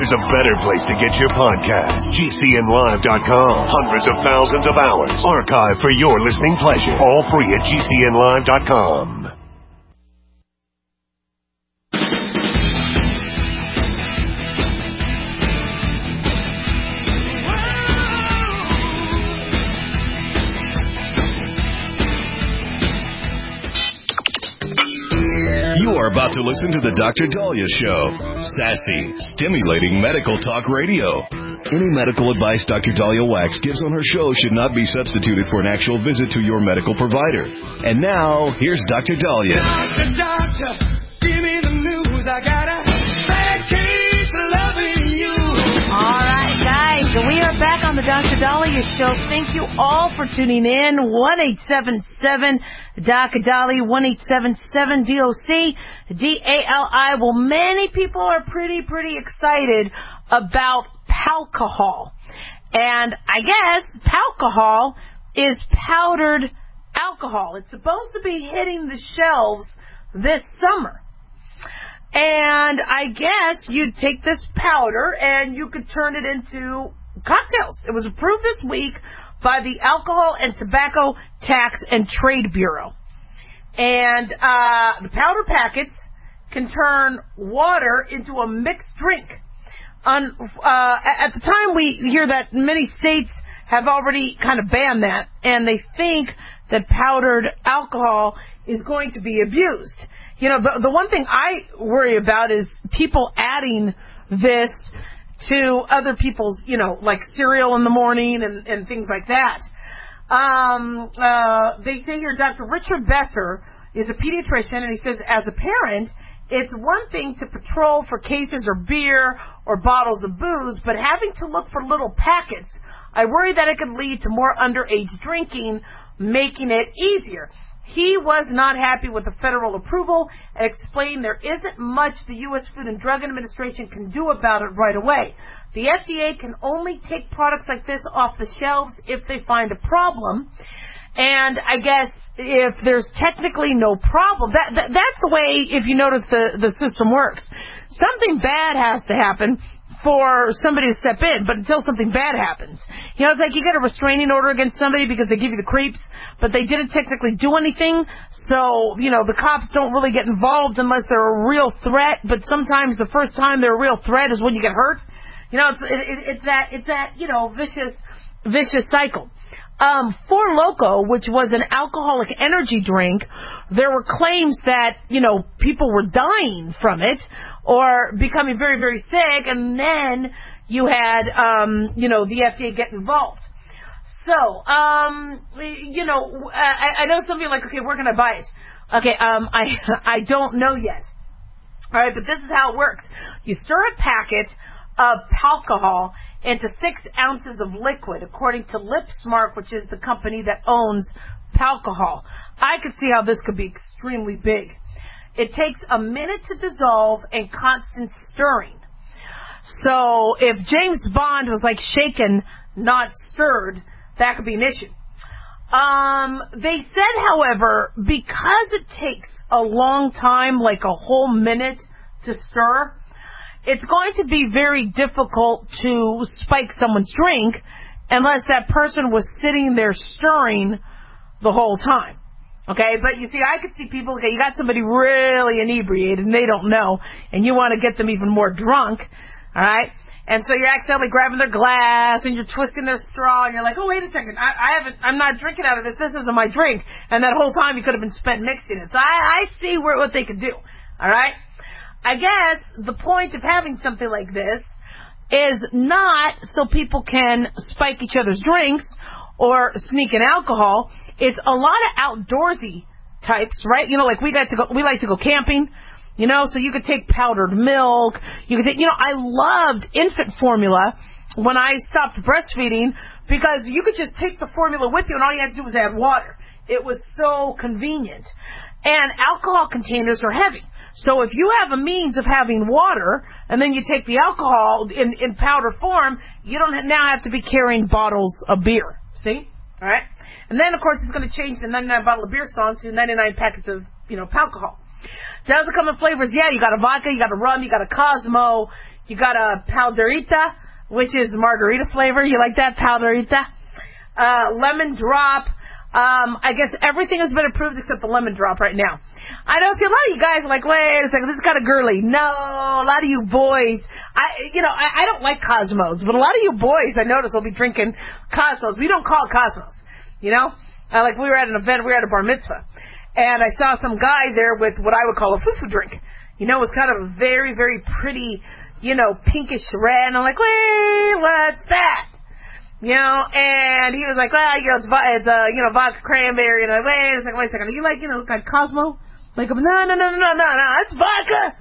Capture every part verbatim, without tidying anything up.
there's a better place to get your podcast. G C N live dot com. Hundreds of thousands of hours archived for your listening pleasure. All free at G C N live dot com. You are about to listen to the Doctor Dahlia Show. Sassy, stimulating medical talk radio. Any medical advice Doctor Dahlia Wax gives on her show should not be substituted for an actual visit to your medical provider. And now, here's Doctor Dahlia. Doctor, doctor, give me the news. I got a bad case of loving you. All right, guys, we are back on the Doctor Dahlia Show. Thank you all for tuning in. one eight seven seven Doctor Dahlia, one eight seven seven D O C D A L I. Well, many people are pretty, pretty excited about Palcohol. And I guess Palcohol is powdered alcohol. It's supposed to be hitting the shelves this summer. And I guess you'd take this powder and you could turn it into cocktails. It was approved this week by the Alcohol and Tobacco Tax and Trade Bureau. And uh, the powder packets can turn water into a mixed drink. On, uh, at the time, we hear that many states have already kind of banned that, and they think that powdered alcohol is going to be abused. You know, the, the one thing I worry about is people adding this to other people's, you know, like cereal in the morning and, and things like that. Um, uh, they say here Doctor Richard Besser is a pediatrician, and he says, as a parent, it's one thing to patrol for cases of beer or bottles of booze, but having to look for little packets, I worry that it could lead to more underage drinking, making it easier. He was not happy with the federal approval and explained there isn't much the U S Food and Drug Administration can do about it right away. The F D A can only take products like this off the shelves if they find a problem. And I guess if there's technically no problem, that, that that's the way, if you notice, the, the system works. Something bad has to happen for somebody to step in, but until something bad happens. You know, it's like you get a restraining order against somebody because they give you the creeps, but they didn't technically do anything. So, you know, the cops don't really get involved unless they're a real threat, but sometimes the first time they're a real threat is when you get hurt. You know, it's it, it, it's that, it's that, you know, vicious, vicious cycle. Um, Four Loko, which was an alcoholic energy drink, there were claims that, you know, people were dying from it or becoming very, very sick, and then you had, um, you know, the F D A get involved. So, um, you know, I, I know some of you are like, okay, where can I buy it? Okay, um, I, I don't know yet. All right, but this is how it works. You stir a packet of alcohol into six ounces of liquid, according to Lipsmark, which is the company that owns Palcohol. I could see how this could be extremely big. It takes a minute to dissolve and constant stirring. So if James Bond was like shaken, not stirred, that could be an issue. Um, they said, however, because it takes a long time, like a whole minute to stir, it's going to be very difficult to spike someone's drink unless that person was sitting there stirring the whole time. Okay, but you see, I could see people, okay, you got somebody really inebriated and they don't know, and you want to get them even more drunk, all right? And so you're accidentally grabbing their glass and you're twisting their straw and you're like, oh, wait a second, I, I haven't, I'm not drinking out of this, this isn't my drink. And that whole time you could have been spent mixing it. So I, I see where, what they could do, all right? I guess the point of having something like this is not so people can spike each other's drinks or sneak in alcohol. It's a lot of outdoorsy types, right? You know, like we like to go, we like to go camping, you know, so you could take powdered milk. You could take, you know, I loved infant formula when I stopped breastfeeding because you could just take the formula with you and all you had to do was add water. It was so convenient. And alcohol containers are heavy. So if you have a means of having water and then you take the alcohol in, in powder form, you don't now have to be carrying bottles of beer. See? All right? And then, of course, it's going to change the ninety-nine bottle of beer song to ninety-nine packets of, you know, alcohol. Does it come in flavors? Yeah, you got a vodka, you got a rum, you got a Cosmo, You got a Powderita, which is margarita flavor. You like that, Powderita? Uh, lemon drop. Um, I guess everything has been approved except the lemon drop right now. I know see, a lot of you guys are like, wait a second, this is kind of girly. No, a lot of you boys, I, you know, I, I don't like Cosmos, but a lot of you boys, I notice, will be drinking Cosmos. We don't call it Cosmos, you know? Uh, like, we were at an event, we were at a bar mitzvah, and I saw some guy there with what I would call a fufu drink. You know, it was kind of a very, very pretty, you know, pinkish red, and I'm like, wait, what's that? You know, and he was like, well, you know, it's, it's uh, you know, vodka cranberry, and I'm like, wait a second, wait a second, are you like, you know, like Cosmo? Like, no, no, no, no, no, no, no, it's vodka.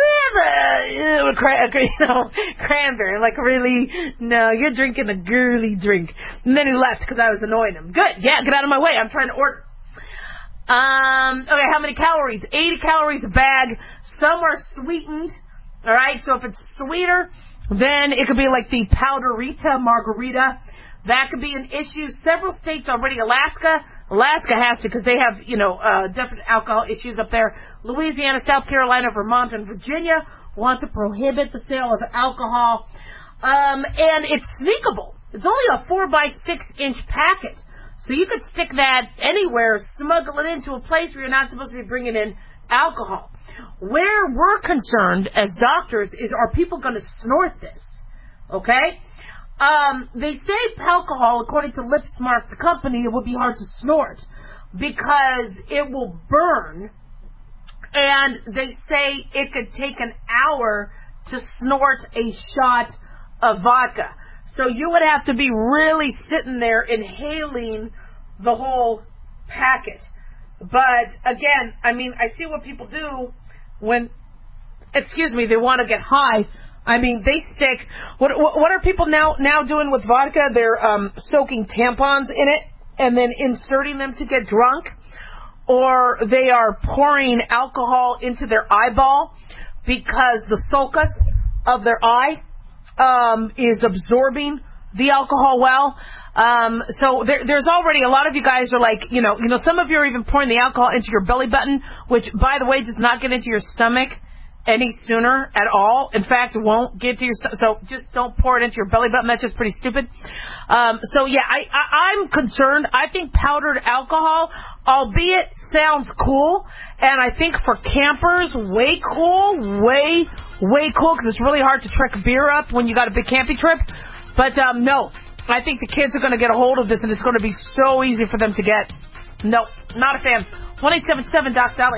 You know, cranberry. I'm like, really? No, you're drinking a girly drink. And then he left because I was annoying him. Good, yeah, get out of my way. I'm trying to order. Um, okay, how many calories? eighty calories a bag. Some are sweetened. All right, so if it's sweeter, then it could be like the Powderita margarita. That could be an issue. Several states already. Alaska, Alaska has to because they have, you know, uh, definite alcohol issues up there. Louisiana, South Carolina, Vermont, and Virginia want to prohibit the sale of alcohol. Um, and it's sneakable. It's only a four by six inch packet. So you could stick that anywhere, smuggle it into a place where you're not supposed to be bringing in alcohol. Where we're concerned as doctors is, are people going to snort this? Okay? Um, they say alcohol, according to Lipsmart, the company, it will be hard to snort because it will burn, and they say it could take an hour to snort a shot of vodka. So you would have to be really sitting there inhaling the whole packet. But again, I mean, I see what people do when, excuse me, they want to get high. I mean, they stick, what what are people now now doing with vodka? They're um, soaking tampons in it and then inserting them to get drunk. Or they are pouring alcohol into their eyeball because the sulcus of their eye um, is absorbing the alcohol well. Um, so there, there's already a lot of you guys are like, you know, you know, some of you are even pouring the alcohol into your belly button, which, by the way, does not get into your stomach any sooner at all. In fact, it won't get to your stomach. So just don't pour it into your belly button. That's just pretty stupid. Um, so yeah, I, I, I'm concerned. I think powdered alcohol, albeit sounds cool, and I think for campers, way cool, way, way cool, because it's really hard to trek beer up when you got a big camping trip. But um, no, I think the kids are going to get a hold of this, and it's going to be so easy for them to get. No, not a fan. one eight seven seven Doc Dolly.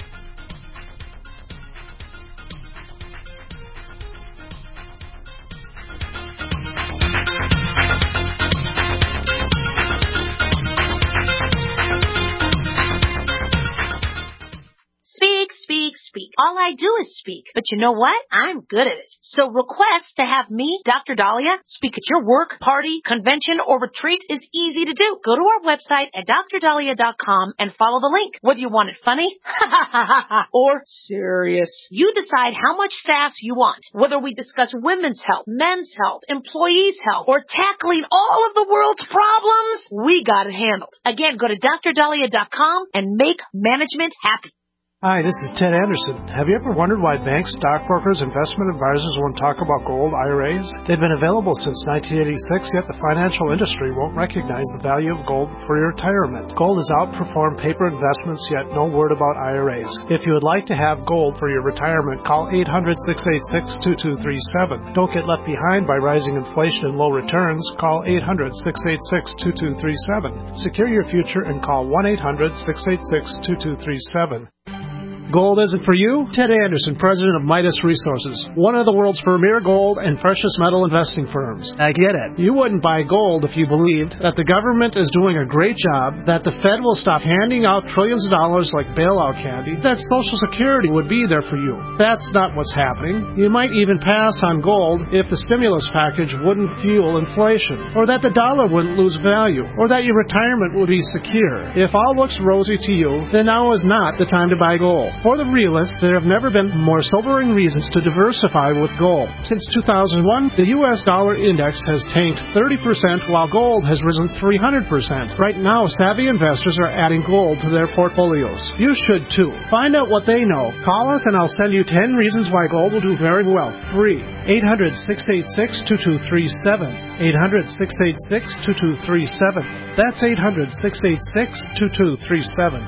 Speak, speak. All I do is speak. But you know what? I'm good at it. So request to have me, Doctor Dahlia, speak at your work, party, convention, or retreat is easy to do. Go to our website at dr dahlia dot com and follow the link. Whether you want it funny or serious, you decide how much sass you want. Whether we discuss women's health, men's health, employees' health, or tackling all of the world's problems, we got it handled. Again, go to dr dahlia dot com and make management happy. Hi, this is Ted Anderson. Have you ever wondered why banks, stockbrokers, investment advisors won't talk about gold I R As? They've been available since nineteen eighty-six, yet the financial industry won't recognize the value of gold for your retirement. Gold has outperformed paper investments, yet no word about I R As. If you would like to have gold for your retirement, call eight hundred, six eight six, two two three seven. Don't get left behind by rising inflation and low returns. Call eight hundred, six eight six, two two three seven. Secure your future and call one eight hundred, six eight six, two two three seven. Gold isn't for you? Ted Anderson, president of Midas Resources, one of the world's premier gold and precious metal investing firms. I get it. You wouldn't buy gold if you believed that the government is doing a great job, that the Fed will stop handing out trillions of dollars like bailout candy, that Social Security would be there for you. That's not what's happening. You might even pass on gold if the stimulus package wouldn't fuel inflation, or that the dollar wouldn't lose value, or that your retirement would be secure. If all looks rosy to you, then now is not the time to buy gold. For the realist, there have never been more sobering reasons to diversify with gold. Since two thousand one, the U S dollar index has tanked thirty percent while gold has risen three hundred percent. Right now, savvy investors are adding gold to their portfolios. You should too. Find out what they know. Call us and I'll send you ten reasons why gold will do very well. Free. eight hundred, six eight six, two two three seven. eight hundred, six eight six, two two three seven. That's eight hundred, six eight six, two two three seven.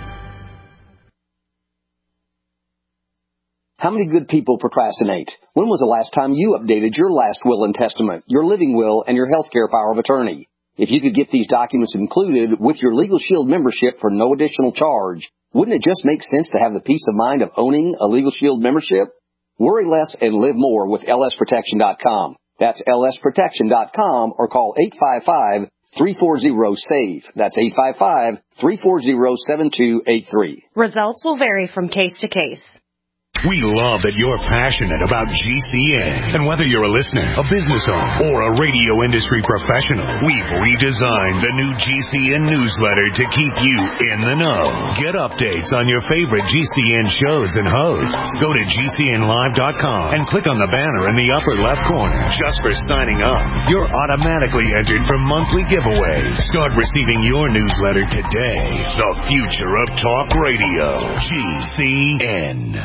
How many good people procrastinate? When was the last time you updated your last will and testament, your living will, and your health care power of attorney? If you could get these documents included with your Legal Shield membership for no additional charge, wouldn't it just make sense to have the peace of mind of owning a Legal Shield membership? Worry less and live more with L S protection dot com. That's L S protection dot com or call eight five five, three four zero, S A V E. That's eight five five, three four zero, seven two eight three. Results will vary from case to case. We love that you're passionate about G C N. And whether you're a listener, a business owner, or a radio industry professional, we've redesigned the new G C N newsletter to keep you in the know. Get updates on your favorite G C N shows and hosts. Go to G C N live dot com and click on the banner in the upper left corner. Just for signing up, you're automatically entered for monthly giveaways. Start receiving your newsletter today. The future of talk radio. G C N.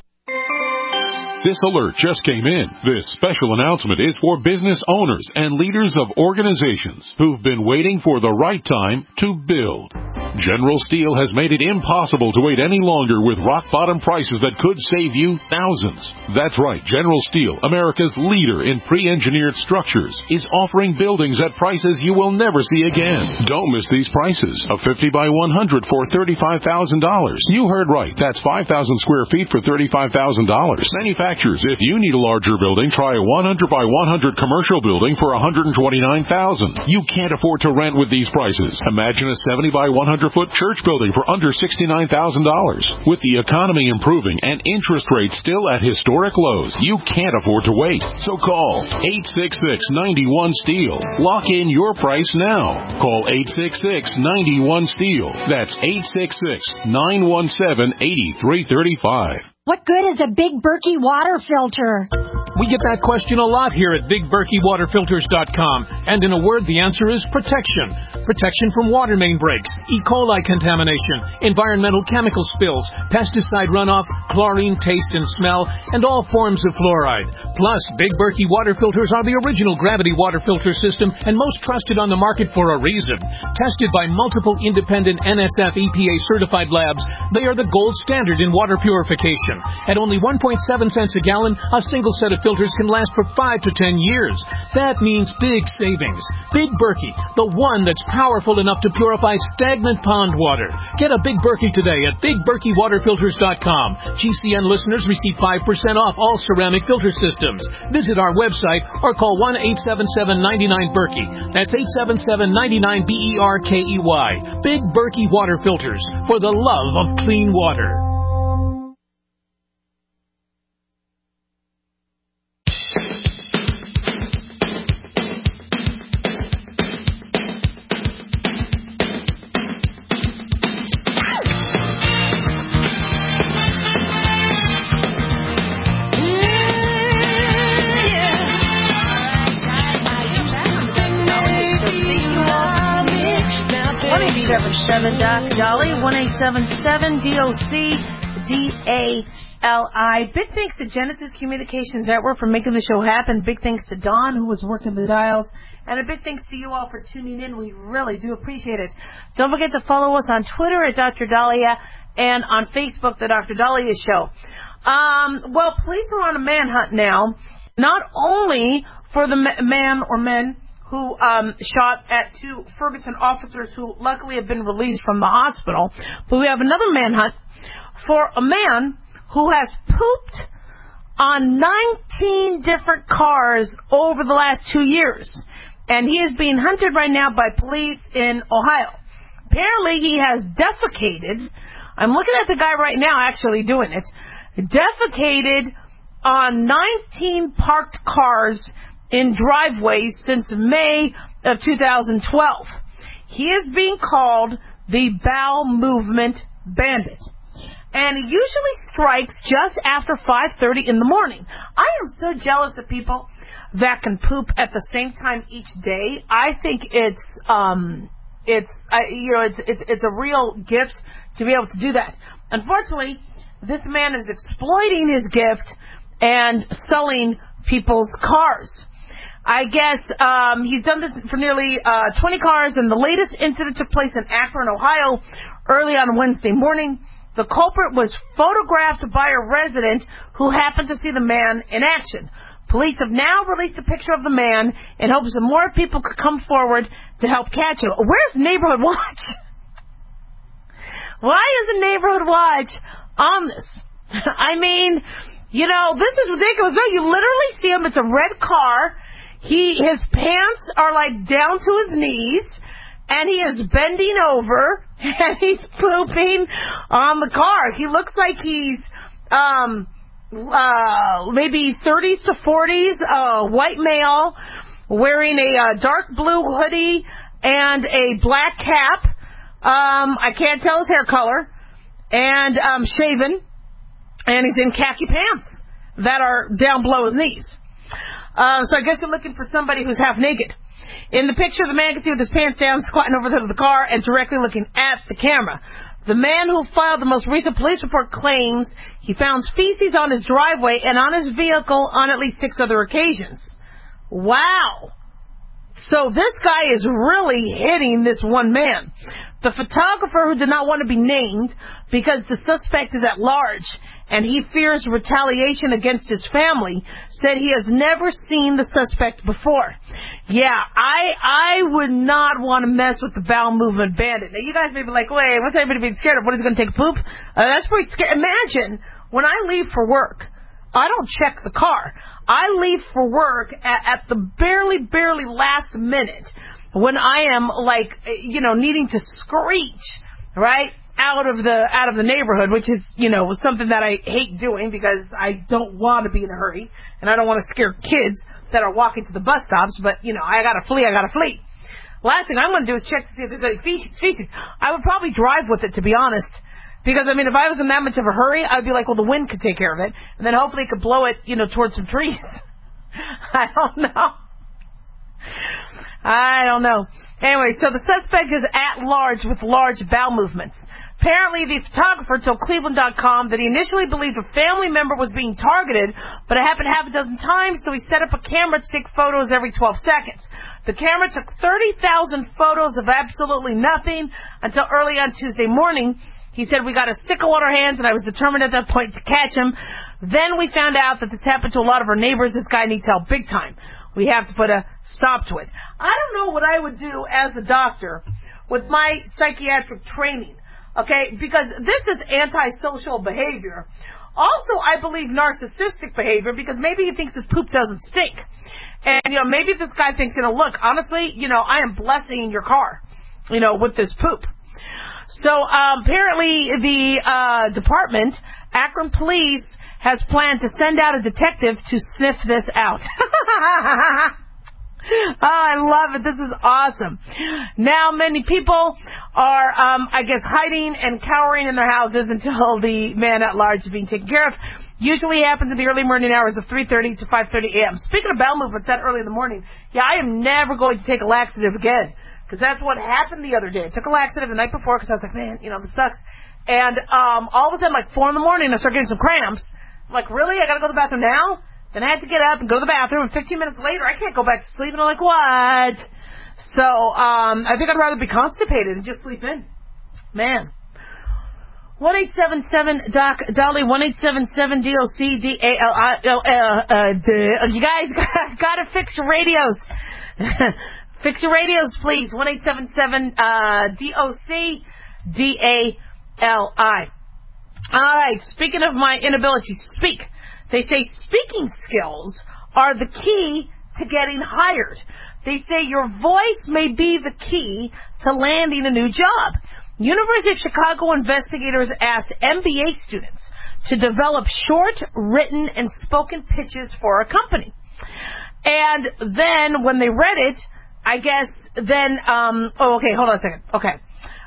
This alert just came in. This special announcement is for business owners and leaders of organizations who've been waiting for the right time to build. General Steel has made it impossible to wait any longer with rock-bottom prices that could save you thousands. That's right, General Steel, America's leader in pre-engineered structures, is offering buildings at prices you will never see again. Don't miss these prices. A fifty by one hundred for thirty-five thousand dollars. You heard right. That's five thousand square feet for thirty-five thousand dollars. Manufacturers, if you need a larger building, try a one hundred by one hundred commercial building for one hundred twenty-nine thousand dollars. You can't afford to rent with these prices. Imagine a seventy by one hundred foot church building for under sixty-nine thousand dollars. With the economy improving and interest rates still at historic lows, you can't afford to wait. So call eight six six, nine one, STEEL. Lock in your price now. Call eight six six, nine one, STEEL. That's eight six six, nine one seven, eight three three five. What good is a Big Berkey water filter? We get that question a lot here at Big Berkey Water Filters dot com. And in a word, the answer is protection. Protection from water main breaks, E. coli contamination, environmental chemical spills, pesticide runoff, chlorine taste and smell, and all forms of fluoride. Plus, Big Berkey water filters are the original gravity water filter system and most trusted on the market for a reason. Tested by multiple independent N S F E P A certified labs, they are the gold standard in water purification. At only one point seven cents a gallon, a single set of filters can last for five to ten years. That means big savings. Big Berkey, the one that's powerful enough to purify stagnant pond water. Get a Big Berkey today at Big Berkey Water Filters dot com. G C N listeners receive five percent off all ceramic filter systems. Visit our website or call one eight seven seven, nine nine, Berkey. That's eight seven seven, nine nine, B E R K E Y. Big Berkey Water Filters, for the love of clean water. Doc Dolly, one eight seven seven D O C D A L I. Big thanks to Genesis Communications Network for making the show happen. Big thanks to Don, who was working the dials. And a big thanks to you all for tuning in. We really do appreciate it. Don't forget to follow us on Twitter at Doctor Dahlia and on Facebook, The Doctor Dahlia Show. Um, well, police are on a manhunt now, not only for the man or men who um, shot at two Ferguson officers who luckily have been released from the hospital. But we have another manhunt for a man who has pooped on nineteen different cars over the last two years. And he is being hunted right now by police in Ohio. Apparently he has defecated. I'm looking at the guy right now actually doing it. Defecated on nineteen parked cars in driveways since May of two thousand twelve. He is being called the Bowel Movement Bandit. And he usually strikes just after five thirty in the morning. I am so jealous of people that can poop at the same time each day. I think it's, um, it's, I, you know, it's, it's, it's a real gift to be able to do that. Unfortunately, this man is exploiting his gift and selling people's cars. I guess um, he's done this for nearly uh, twenty cars, and the latest incident took place in Akron, Ohio, early on Wednesday morning. The culprit was photographed by a resident who happened to see the man in action. Police have now released a picture of the man in hopes that more people could come forward to help catch him. Where's Neighborhood Watch? Why isn't Neighborhood Watch on this? I mean, you know, this is ridiculous. No, you literally see him. It's a red car. He, his pants are like down to his knees, and he is bending over, and he's pooping on the car. He looks like he's um, uh, maybe thirties to forties, uh, white male, wearing a uh, dark blue hoodie and a black cap. Um, I can't tell his hair color, and um, shaven, and he's in khaki pants that are down below his knees. Uh, so I guess you're looking for somebody who's half naked. In the picture, the man can see with his pants down, squatting over the hood of the car and directly looking at the camera. The man who filed the most recent police report claims he found feces on his driveway and on his vehicle on at least six other occasions. Wow. So this guy is really hitting this one man. The photographer, who did not want to be named because the suspect is at large and he fears retaliation against his family, said he has never seen the suspect before. Yeah, I I would not want to mess with the bowel movement bandit. Now, you guys may be like, wait, what's everybody being scared of? What, is he going to take a poop? Uh, that's pretty scary. Imagine, when I leave for work, I don't check the car. I leave for work at, at the barely, barely last minute when I am, like, you know, needing to screech, right, out of the out of the neighborhood, which is, you know, something that I hate doing because I don't want to be in a hurry, and I don't want to scare kids that are walking to the bus stops, but, you know, I got to flee, I got to flee. Last thing I'm going to do is check to see if there's any feces. I would probably drive with it, to be honest. Because, I mean, if I was in that much of a hurry, I'd be like, well, the wind could take care of it. And then hopefully it could blow it, you know, towards some trees. I don't know. I don't know. Anyway, so the suspect is at large with large bowel movements. Apparently, the photographer told Cleveland dot com that he initially believed a family member was being targeted, but it happened half a dozen times, so he set up a camera to take photos every twelve seconds. The camera took thirty thousand photos of absolutely nothing until early on Tuesday morning. He said, we got a sicko on our hands, and I was determined at that point to catch him. Then we found out that this happened to a lot of our neighbors. This guy needs help big time. We have to put a stop to it. I don't know what I would do as a doctor with my psychiatric training, okay, because this is antisocial behavior. Also, I believe narcissistic behavior, because maybe he thinks his poop doesn't stink. And, you know, maybe this guy thinks, you know, look, honestly, you know, I am blessing your car, you know, with this poop. So um, apparently the uh, department, Akron Police, has planned to send out a detective to sniff this out. Oh, I love it. This is awesome. Now, many people are, um, I guess, hiding and cowering in their houses until the man at large is being taken care of. Usually happens in the early morning hours of three thirty to five thirty a.m. Speaking of bowel movements that early in the morning, yeah, I am never going to take a laxative again. Because that's what happened the other day. I took a laxative the night before because I was like, man, you know, this sucks. And um, all of a sudden, like four in the morning, I started getting some cramps. I'm like, really? I got to go to the bathroom now? Then I had to get up and go to the bathroom. And fifteen minutes later, I can't go back to sleep. And I'm like, what? So um, I think I'd rather be constipated and just sleep in. Man. one eight seven seven Doc Dolly, one eight seven seven D O C D A L I L L. You guys got to fix your radios. Fix your radios, please. one eight seven seven D O C D A L I. All right, speaking of my inability to speak, they say speaking skills are the key to getting hired. They say your voice may be the key to landing a new job. University of Chicago investigators asked M B A students to develop short, written, and spoken pitches for a company. And then when they read it, I guess then, um, oh, okay, hold on a second. Okay.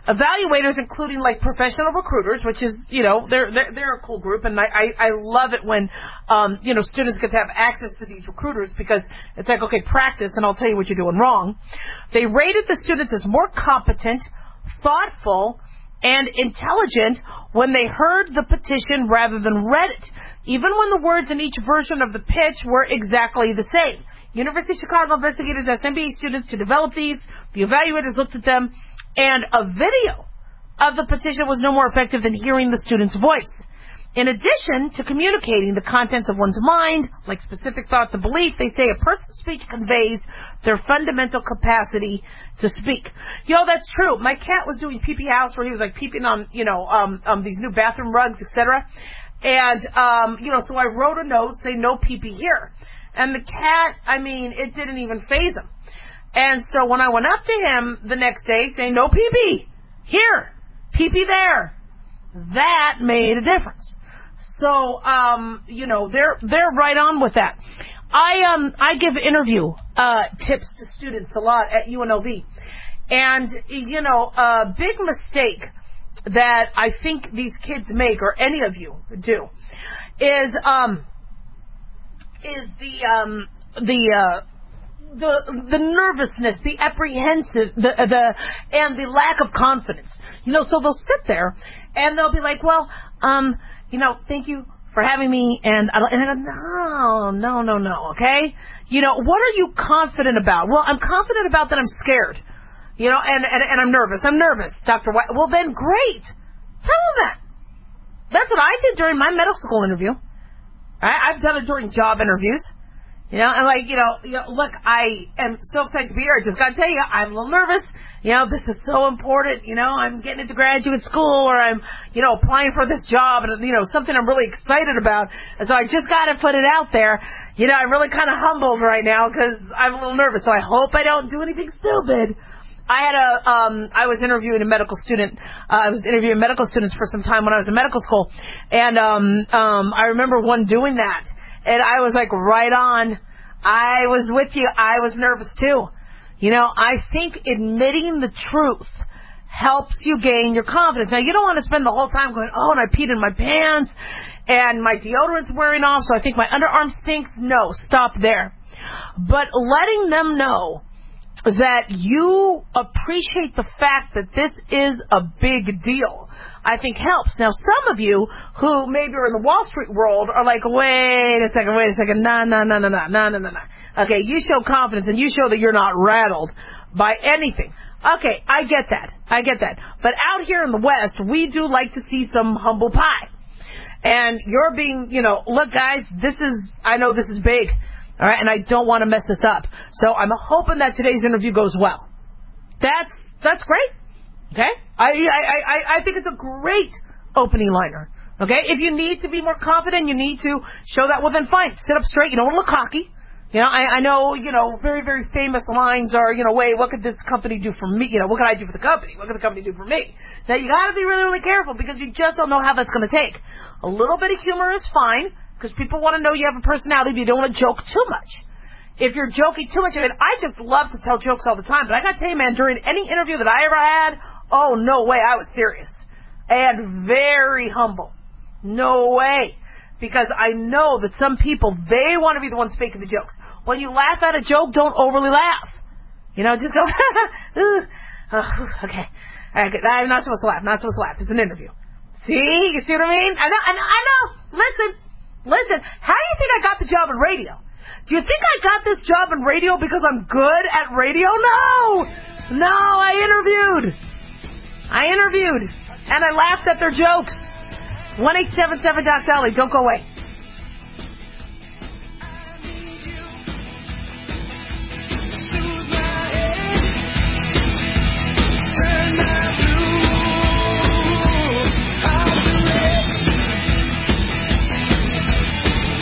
evaluators, including like professional recruiters, which is, you know, they're they're, they're a cool group, and I, I I love it when um you know students get to have access to these recruiters, because it's like, okay, practice and I'll tell you what you're doing wrong. They rated the students as more competent, thoughtful, and intelligent when they heard the petition rather than read it, even when the words in each version of the pitch were exactly the same. University of Chicago investigators asked M B A students to develop these. The evaluators looked at them, and a video of the petition was no more effective than hearing the student's voice. In addition to communicating the contents of one's mind, like specific thoughts and belief, they say a person's speech conveys their fundamental capacity to speak. Yo, that's true. My cat was doing pee-pee house where he was like peeping on, you know, um, um, these new bathroom rugs, et cetera. And, um, you know, so I wrote a note saying no pee-pee here. And the cat, I mean, it didn't even faze him. And so when I went up to him the next day saying no pee-pee here, pee-pee there, that made a difference. So, um, you know, they're they're right on with that. I um I give interview uh, tips to students a lot at U N L V, and you know, a big mistake that I think these kids make, or any of you do, is um is the um the uh, the the nervousness, the apprehensive, the the and the lack of confidence. You know, so they'll sit there and they'll be like, well, um. you know, thank you for having me, and I, and I go, no, no, no, no, okay? You know, what are you confident about? Well, I'm confident about that I'm scared, you know, and, and, and I'm nervous. I'm nervous, Doctor White. Well, then, great. Tell them that. That's what I did during my medical school interview. I, I've done it during job interviews. You know, and like, you know, you know, look, I am so excited to be here. I just got to tell you, I'm a little nervous. You know, this is so important. You know, I'm getting into graduate school, or I'm, you know, applying for this job, and, you know, something I'm really excited about. And so I just got to put it out there. You know, I'm really kind of humbled right now because I'm a little nervous. So I hope I don't do anything stupid. I had a, um, I was interviewing a medical student. Uh, I was interviewing medical students for some time when I was in medical school. And, um, um, I remember one doing that. And I was like, right on. I was with you. I was nervous too. You know, I think admitting the truth helps you gain your confidence. Now, you don't want to spend the whole time going, oh, and I peed in my pants, and my deodorant's wearing off, so I think my underarm stinks. No, stop there. But letting them know that you appreciate the fact that this is a big deal, I think helps. Now, some of you who maybe are in the Wall Street world are like, wait a second, wait a second, no, no, no, no, no, no, no, no, no. Okay, you show confidence and you show that you're not rattled by anything. Okay, I get that. I get that. But out here in the West, we do like to see some humble pie. And you're being, you know, look, guys, this is, I know this is big. All right, and I don't want to mess this up. So I'm hoping that today's interview goes well. That's, that's great. Okay? I, I, I, I think it's a great opening liner. Okay? If you need to be more confident, you need to show that, well then fine. Sit up straight. You don't want to look cocky. You know, I, I know, you know, very, very famous lines are, you know, wait, what could this company do for me? You know, what can I do for the company? What can the company do for me? Now, you gotta be really, really careful because you just don't know how that's gonna take. A little bit of humor is fine because people want to know you have a personality, but you don't want to joke too much. If you're joking too much, I mean, I just love to tell jokes all the time, but I gotta tell you, man, during any interview that I ever had, oh, no way, I was serious. And very humble. No way. Because I know that some people, they want to be the ones faking the jokes. When you laugh at a joke, don't overly laugh. You know, just go, oh, okay. I'm not supposed to laugh, not supposed to laugh. It's an interview. See? You see what I mean? I know, I know, I know. Listen, listen. How do you think I got the job in radio? Do you think I got this job in radio because I'm good at radio? No! No, I interviewed. I interviewed. And I laughed at their jokes. one eight seven seven Doc Dolly. Don't go away.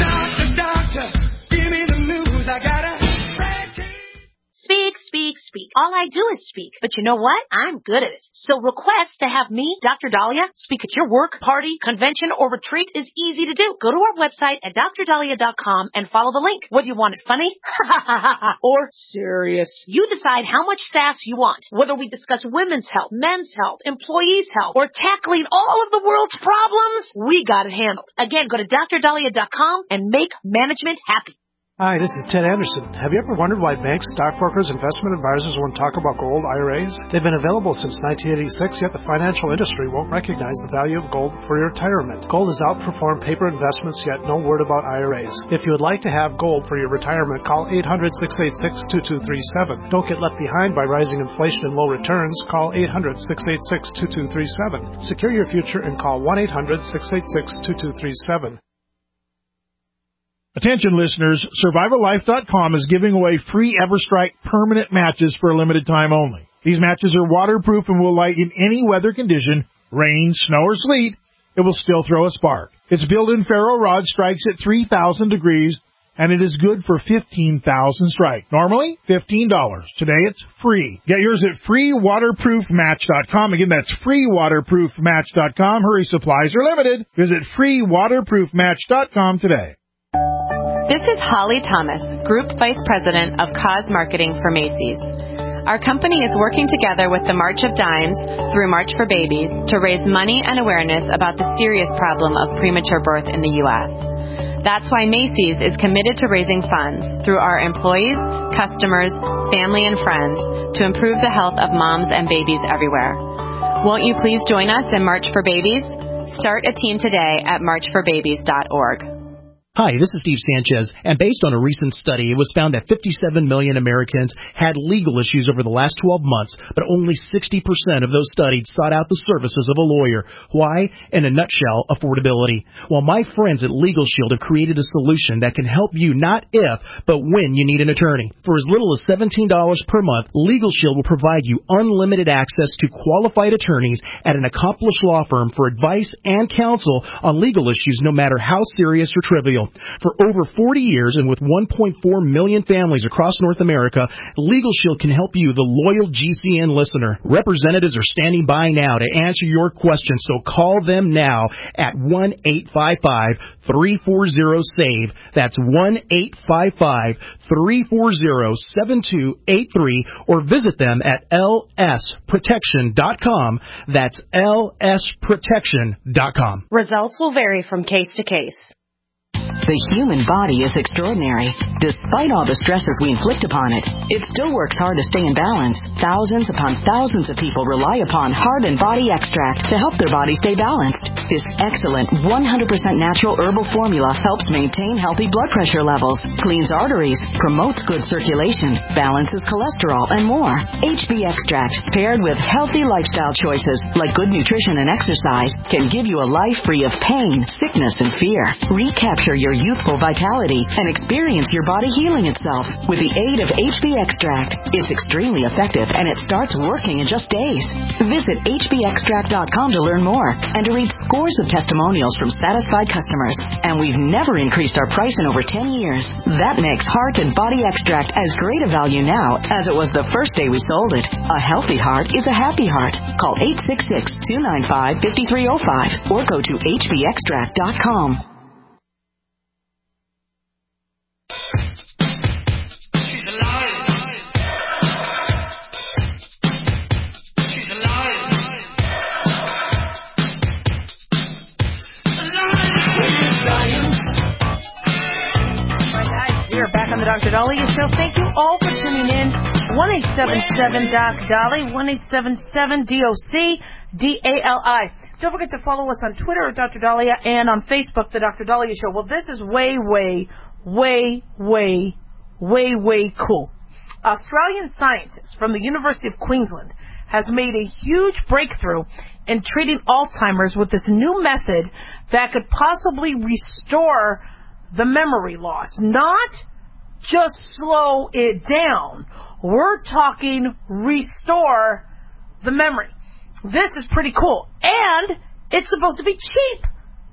Speak, speak, speak. All I do is speak. But you know what? I'm good at it. So request to have me, Doctor Dahlia, speak at your work, party, convention, or retreat is easy to do. Go to our website at dr dahlia dot com and follow the link. Whether you want it funny or serious, you decide how much sass you want. Whether we discuss women's health, men's health, employees' health, or tackling all of the world's problems, we got it handled. Again, go to dr dahlia dot com and make management happy. Hi, this is Ted Anderson. Have you ever wondered why banks, stockbrokers, investment advisors won't talk about gold I R As? They've been available since nineteen eighty-six, yet the financial industry won't recognize the value of gold for your retirement. Gold has outperformed paper investments, yet no word about I R As. If you would like to have gold for your retirement, call eight hundred, six eight six, two two three seven. Don't get left behind by rising inflation and low returns. Call eight hundred, six eight six, two two three seven. Secure your future and call one eight hundred, six eight six, two two three seven. Attention listeners, survival life dot com is giving away free EverStrike permanent matches for a limited time only. These matches are waterproof and will light in any weather condition, rain, snow, or sleet. It will still throw a spark. Its built-in ferro rod strikes at three thousand degrees, and it is good for fifteen thousand strike. Normally, fifteen dollars. Today, it's free. Get yours at free waterproof match dot com. Again, that's free waterproof match dot com. Hurry, supplies are limited. Visit free waterproof match dot com today. This is Holly Thomas, Group Vice President of Cause Marketing for Macy's. Our company is working together with the March of Dimes through March for Babies to raise money and awareness about the serious problem of premature birth in the U S. That's why Macy's is committed to raising funds through our employees, customers, family, and friends to improve the health of moms and babies everywhere. Won't you please join us in March for Babies? Start a team today at march for babies dot org. Hi, this is Steve Sanchez, and based on a recent study, it was found that fifty-seven million Americans had legal issues over the last twelve months, but only sixty percent of those studied sought out the services of a lawyer. Why? In a nutshell, affordability. Well, my friends at Legal Shield have created a solution that can help you not if, but when you need an attorney. For as little as seventeen dollars per month, Legal Shield will provide you unlimited access to qualified attorneys at an accomplished law firm for advice and counsel on legal issues no matter how serious or trivial. For over forty years and with one point four million families across North America, Legal Shield can help you, the loyal G C N listener. Representatives are standing by now to answer your questions, so call them now at one eight five five, three four zero, SAVE. That's one eight five five, three four zero, seven two eight three, or visit them at L S protection dot com. That's L S protection dot com. Results will vary from case to case. The human body is extraordinary. Despite all the stresses we inflict upon it, it still works hard to stay in balance. Thousands upon thousands of people rely upon Heart and Body Extract to help their body stay balanced. This excellent one hundred percent natural herbal formula helps maintain healthy blood pressure levels, cleans arteries, promotes good circulation, balances cholesterol, and more. H B Extract, paired with healthy lifestyle choices like good nutrition and exercise, can give you a life free of pain, sickness, and fear. Recapture your youthful vitality and experience your body healing itself with the aid of H B Extract. It's extremely effective and it starts working in just days. Visit H B extract dot com to learn more and to read scores of testimonials from satisfied customers. And we've never increased our price in over ten years. That makes Heart and Body Extract as great a value now as it was the first day we sold it. A healthy heart is a happy heart. Call eight six six, two nine five, five three zero five or go to H B extract dot com. On the Doctor Dahlia Show. Thank you all for tuning in. one eight seven seven D O C Dolly, one eight seven seven D O C D A L I. Don't forget to follow us on Twitter at Doctor Dahlia and on Facebook, The Doctor Dahlia Show. Well, this is way, way, way, way, way, way cool. Australian scientists from the University of Queensland has made a huge breakthrough in treating Alzheimer's with this new method that could possibly restore the memory loss. Not just slow it down. We're talking restore the memory. This is pretty cool. And it's supposed to be cheap.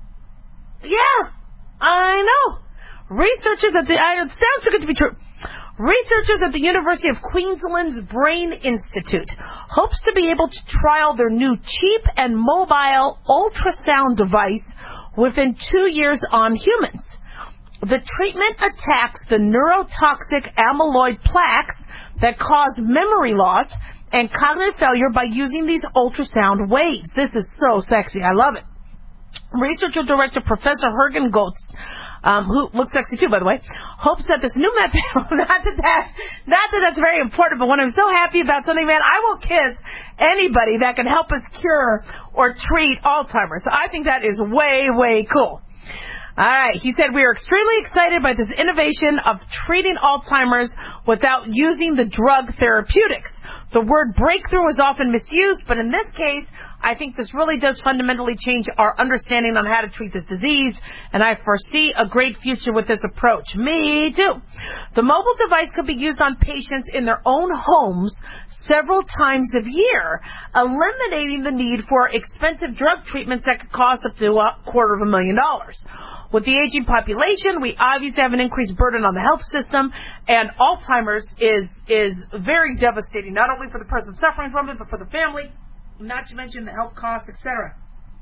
Yeah, I know. Researchers at the, it sounds too good to be true. Researchers at the University of Queensland's Brain Institute hopes to be able to trial their new cheap and mobile ultrasound device within two years on humans. The treatment attacks the neurotoxic amyloid plaques that cause memory loss and cognitive failure by using these ultrasound waves. This is so sexy. I love it. Researcher director Professor Hergen Goetz, um, who looks sexy too, by the way, hopes that this new method, not that that's, not that that's very important, but when I'm so happy about something, man, I will kiss anybody that can help us cure or treat Alzheimer's. I think that is way, way cool. All right, he said, we are extremely excited by this innovation of treating Alzheimer's without using the drug therapeutics. The word breakthrough is often misused, but in this case, I think this really does fundamentally change our understanding on how to treat this disease, and I foresee a great future with this approach. Me too. The mobile device could be used on patients in their own homes several times a year, eliminating the need for expensive drug treatments that could cost up to a quarter of a million dollars. With the aging population, we obviously have an increased burden on the health system, and Alzheimer's is is very devastating, not only for the person suffering from it, but for the family, not to mention the health costs, et cetera.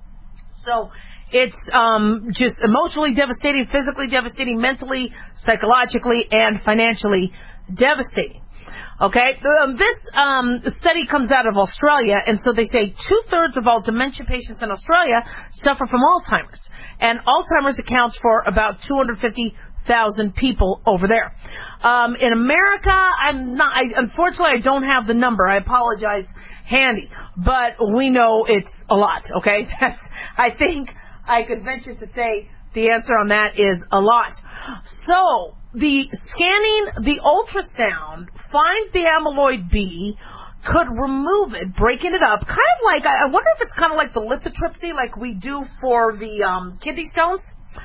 So it's um, just emotionally devastating, physically devastating, mentally, psychologically, and financially devastating. Okay, um, this um, study comes out of Australia, and so they say two-thirds of all dementia patients in Australia suffer from Alzheimer's, and Alzheimer's accounts for about two hundred fifty thousand people over there. Um, in America, I'm not. I, unfortunately, I don't have the number. I apologize, handy, but we know it's a lot. Okay, that's. I think I could venture to say the answer on that is a lot. So the scanning, the ultrasound finds the amyloid B, could remove it, breaking it up, kind of like, I wonder if it's kind of like the lithotripsy like we do for the um, kidney stones.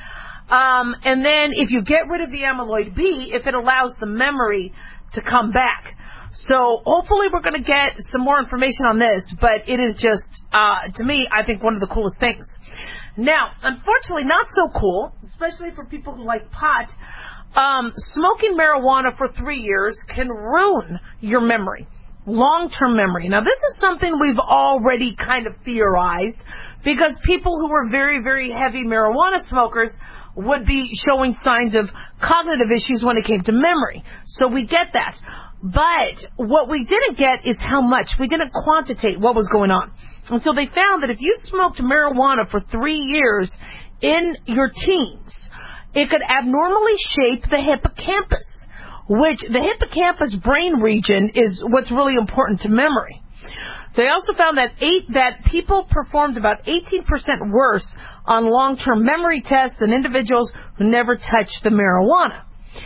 Um, and then if you get rid of the amyloid B, if it allows the memory to come back. So hopefully we're going to get some more information on this, but it is just, uh, to me, I think one of the coolest things. Now, unfortunately, not so cool, especially for people who like pot. Um, smoking marijuana for three years can ruin your memory, long-term memory. Now, this is something we've already kind of theorized because people who were very, very heavy marijuana smokers would be showing signs of cognitive issues when it came to memory. So we get that. But what we didn't get is how much. We didn't quantitate what was going on. And so they found that if you smoked marijuana for three years in your teens, it could abnormally shape the hippocampus, which the hippocampus brain region is what's really important to memory. They also found that eight that people performed about eighteen percent worse on long-term memory tests than individuals who never touched the marijuana.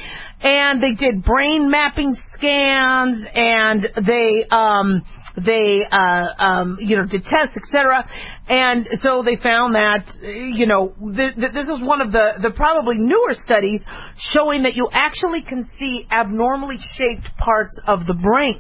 And they did brain mapping scans, and they um, they uh, um, you know did tests, et cetera. And so they found that you know th- th- this is one of the the probably newer studies showing that you actually can see abnormally shaped parts of the brain.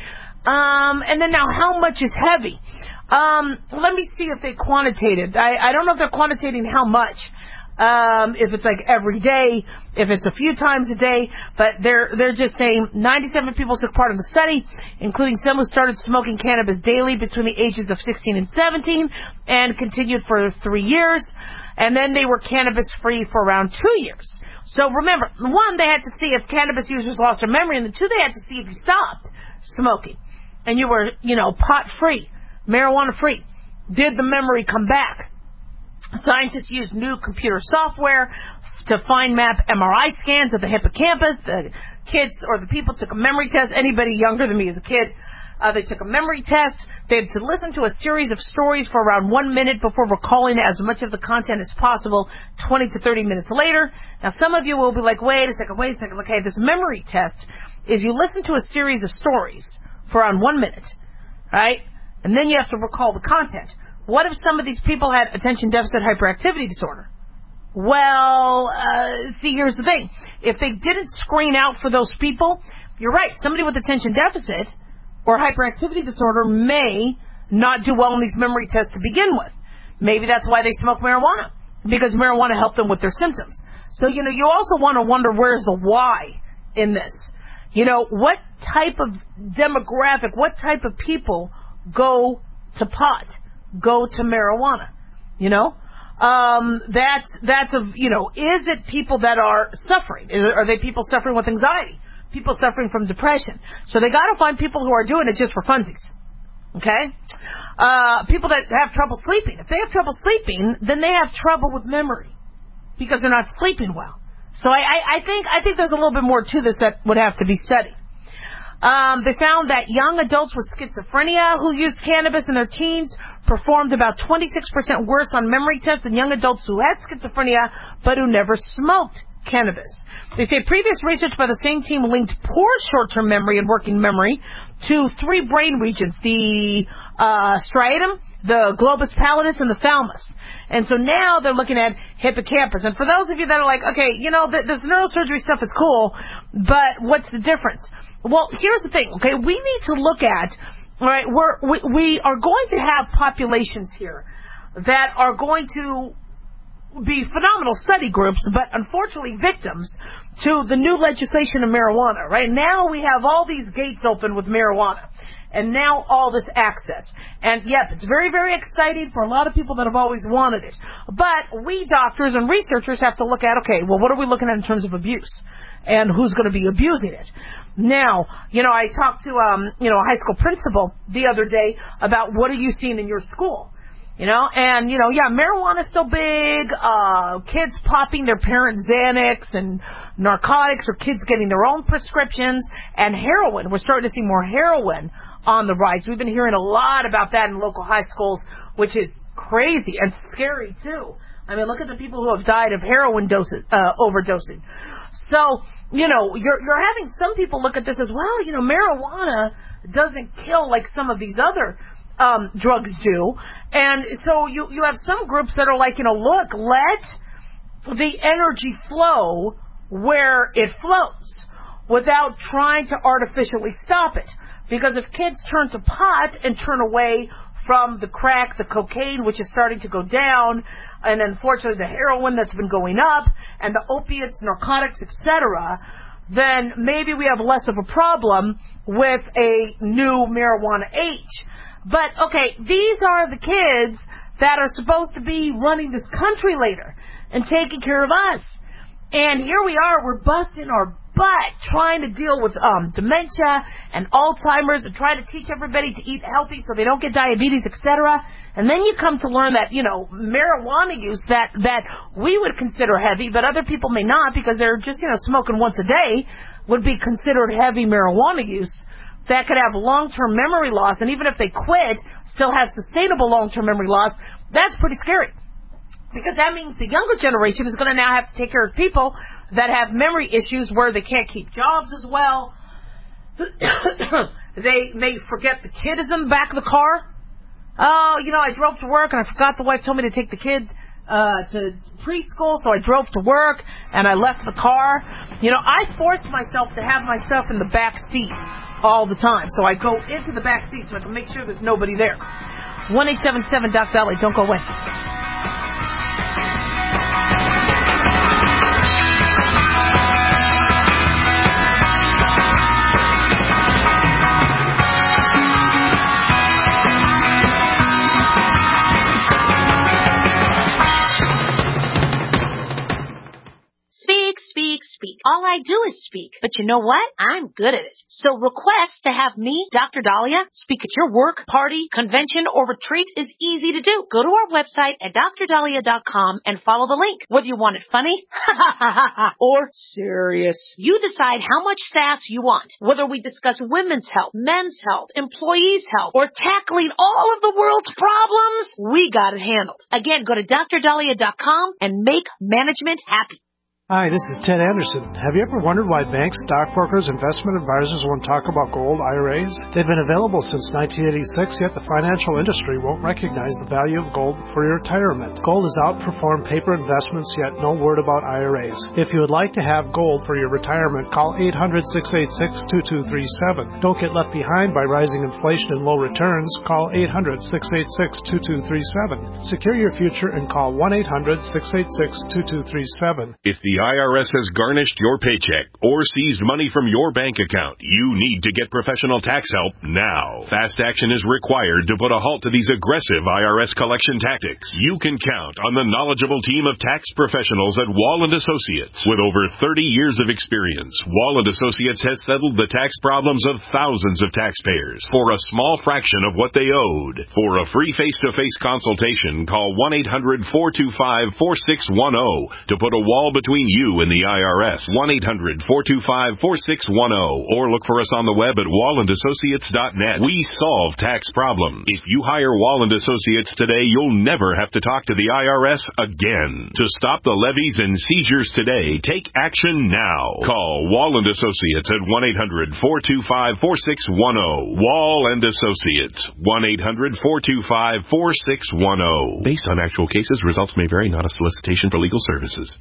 Um, and then now, how much is heavy? Um, let me see if they quantitated. I, I don't know if they're quantitating how much. Um, if it's like every day, if it's a few times a day, but they're they're just saying ninety-seven people took part in the study, including some who started smoking cannabis daily between the ages of sixteen and seventeen and continued for three years, and then they were cannabis-free for around two years. So remember, one, they had to see if cannabis users lost their memory, and the two, they had to see if you stopped smoking and you were, you know, pot-free, marijuana-free. Did the memory come back? Scientists used new computer software to fine map M R I scans of the hippocampus. The kids or the people took a memory test. Anybody younger than me as a kid, uh, they took a memory test. They had to listen to a series of stories for around one minute before recalling as much of the content as possible twenty to thirty minutes later. Now, some of you will be like, wait a second, wait a second. Okay, this memory test is you listen to a series of stories for around one minute, right? And then you have to recall the content. What if some of these people had attention deficit hyperactivity disorder? Well, uh, see, here's the thing. If they didn't screen out for those people, you're right. Somebody with attention deficit or hyperactivity disorder may not do well in these memory tests to begin with. Maybe that's why they smoke marijuana, because marijuana helped them with their symptoms. So, you know, you also want to wonder where's the why in this. You know, what type of demographic, what type of people go to pot, go to marijuana? You know, um, that's, that's a, you know, is it people that are suffering? Is, are they people suffering with anxiety? People suffering from depression? So they got to find people who are doing it just for funsies. Okay? Uh, people that have trouble sleeping. If they have trouble sleeping, then they have trouble with memory because they're not sleeping well. So I, I, I think I think there's a little bit more to this that would have to be studied. Um, they found that young adults with schizophrenia who used cannabis in their teens performed about twenty-six percent worse on memory tests than young adults who had schizophrenia but who never smoked cannabis. They say previous research by the same team linked poor short-term memory and working memory to three brain regions, the uh, striatum, the globus pallidus, and the thalamus. And so now they're looking at hippocampus. And for those of you that are like, okay, you know, th- this neurosurgery stuff is cool, but what's the difference? Well, here's the thing, okay? We need to look at, all right, we're, we, we are going to have populations here that are going to be phenomenal study groups, but unfortunately victims to the new legislation of marijuana. Right now we have all these gates open with marijuana, and now all this access. And yes, it's very, very exciting for a lot of people that have always wanted it. But we doctors and researchers have to look at, okay, well, what are we looking at in terms of abuse? And who's going to be abusing it? Now, you know, I talked to, um, you know, a high school principal the other day about what are you seeing in your school? You know, and, you know, yeah, marijuana's still big, uh, kids popping their parents' Xanax and narcotics, or kids getting their own prescriptions, and heroin. We're starting to see more heroin on the rise. We've been hearing a lot about that in local high schools, which is crazy and scary, too. I mean, look at the people who have died of heroin doses, uh, overdosing. So, you know, you're, you're having some people look at this as, well, you know, marijuana doesn't kill like some of these other Um, drugs do. And so you, you have some groups that are like, you know, look, let the energy flow where it flows without trying to artificially stop it. Because if kids turn to pot and turn away from the crack, the cocaine, which is starting to go down, and unfortunately the heroin that's been going up, and the opiates, narcotics, et cetera, then maybe we have less of a problem with a new marijuana age. But, okay, these are the kids that are supposed to be running this country later and taking care of us. And here we are, we're busting our butt trying to deal with um, dementia and Alzheimer's and trying to teach everybody to eat healthy so they don't get diabetes, et cetera. And then you come to learn that, you know, marijuana use that, that we would consider heavy, but other people may not because they're just, you know, smoking once a day would be considered heavy marijuana use. That could have long-term memory loss, and even if they quit, still have sustainable long-term memory loss. That's pretty scary. Because that means the younger generation is going to now have to take care of people that have memory issues where they can't keep jobs as well. They may forget the kid is in the back of the car. Oh, you know, I drove to work and I forgot the wife told me to take the kid uh, to preschool, so I drove to work and I left the car. You know, I forced myself to have my stuff in the back seat all the time. So I go into the back seat so I can make sure there's nobody there. one eight seven seven Doc Dolly. Don't go away. Speak, speak. All I do is speak. But you know what? I'm good at it. So request to have me, Doctor Dahlia, speak at your work, party, convention, or retreat is easy to do. Go to our website at dr dahlia dot com and follow the link. Whether you want it funny or serious, you decide how much sass you want. Whether we discuss women's health, men's health, employees' health, or tackling all of the world's problems, we got it handled. Again, go to dr dahlia dot com and make management happy. Hi, this is Ted Anderson. Have you ever wondered why banks, stockbrokers, investment advisors won't talk about gold I R As? They've been available since nineteen eighty-six, yet the financial industry won't recognize the value of gold for your retirement. Gold has outperformed paper investments, yet no word about I R As. If you would like to have gold for your retirement, call eight hundred, six eight six, two two three seven. Don't get left behind by rising inflation and low returns. Call eight hundred, six eight six, two two three seven. Secure your future and call one eight hundred, six eight six, two two three seven. If the I R S has garnished your paycheck or seized money from your bank account, you need to get professional tax help now. Fast action is required to put a halt to these aggressive I R S collection tactics. You can count on the knowledgeable team of tax professionals at Wall and Associates. With over thirty years of experience, Wall and Associates has settled the tax problems of thousands of taxpayers for a small fraction of what they owed. For a free face-to-face consultation, call one eight hundred four two five four six one zero to put a wall between you and the I R S. one eight hundred four two five four six one zero or look for us on the web at wall and associates dot net. We solve tax problems. If you hire Wall and Associates today, you'll never have to talk to the I R S again. To stop the levies and seizures today, take action now. Call Wall and Associates at one eight hundred four two five four six one zero. Wall and Associates, one eight hundred four two five four six one zero. Based on actual cases, results may vary, not a solicitation for legal services.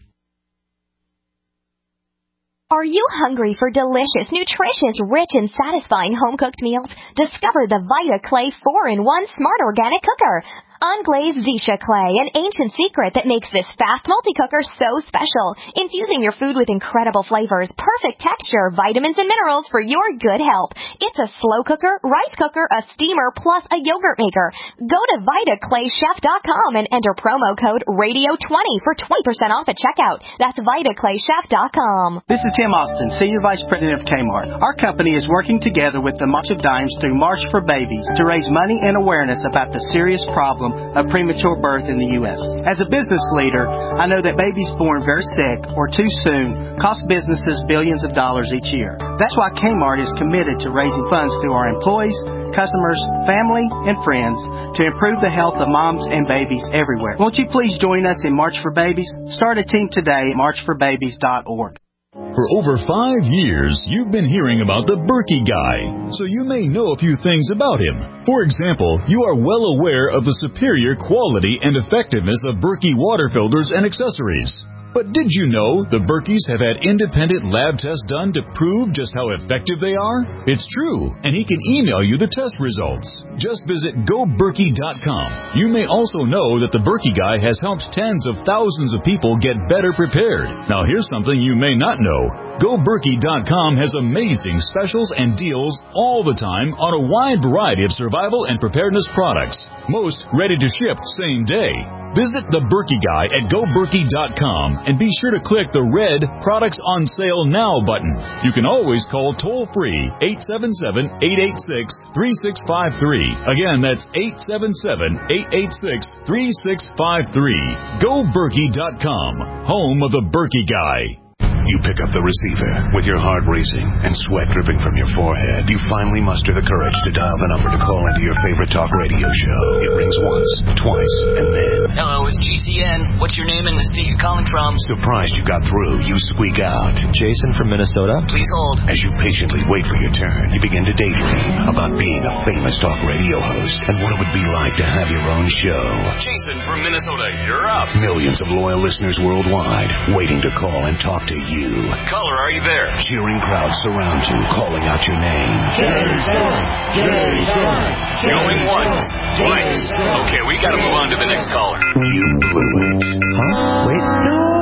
Are you hungry for delicious, nutritious, rich, and satisfying home-cooked meals? Discover the Vita Clay four in one Smart Organic Cooker. Unglazed Zisha clay, an ancient secret that makes this fast multi-cooker so special. Infusing your food with incredible flavors, perfect texture, vitamins, and minerals for your good health. It's a slow cooker, rice cooker, a steamer, plus a yogurt maker. Go to vita clay chef dot com and enter promo code radio twenty for twenty percent off at checkout. That's vita clay chef dot com. This is Tim Austin, Senior Vice President of Kmart. Our company is working together with the March of Dimes through March for Babies to raise money and awareness about the serious problem of premature birth in the U S As a business leader, I know that babies born very sick or too soon cost businesses billions of dollars each year. That's why Kmart is committed to raising funds through our employees, customers, family, and friends to improve the health of moms and babies everywhere. Won't you please join us in March for Babies? Start a team today at march for babies dot org. For over five years, you've been hearing about the Berkey Guy, so you may know a few things about him. For example, you are well aware of the superior quality and effectiveness of Berkey water filters and accessories. But did you know the Berkeys have had independent lab tests done to prove just how effective they are? It's true, and he can email you the test results. Just visit go berkey dot com. You may also know that the Berkey Guy has helped tens of thousands of people get better prepared. Now here's something you may not know. go berkey dot com has amazing specials and deals all the time on a wide variety of survival and preparedness products. Most ready to ship same day. Visit the Berkey Guy at go berkey dot com and be sure to click the red Products on Sale Now button. You can always call toll-free eight seven seven, eight eight six, three six five three. Again, that's eight seven seven, eight eight six, three six five three. go berkey dot com, home of the Berkey Guy. You pick up the receiver with your heart racing and sweat dripping from your forehead. You finally muster the courage to dial the number to call into your favorite talk radio show. It rings once, twice, and then... Hello, it's G C N. What's your name and the state you're calling from? Surprised you got through, you squeak out. Jason from Minnesota. Please hold. As you patiently wait for your turn, you begin to daydream about being a famous talk radio host and what it would be like to have your own show. Jason from Minnesota, you're up. Millions of loyal listeners worldwide waiting to call and talk to you. Caller, are you there? Cheering crowds surround you, calling out your name. Jason! Jason! Going once, twice. Okay, we gotta move on to the next caller. You blew it. Huh? Wait,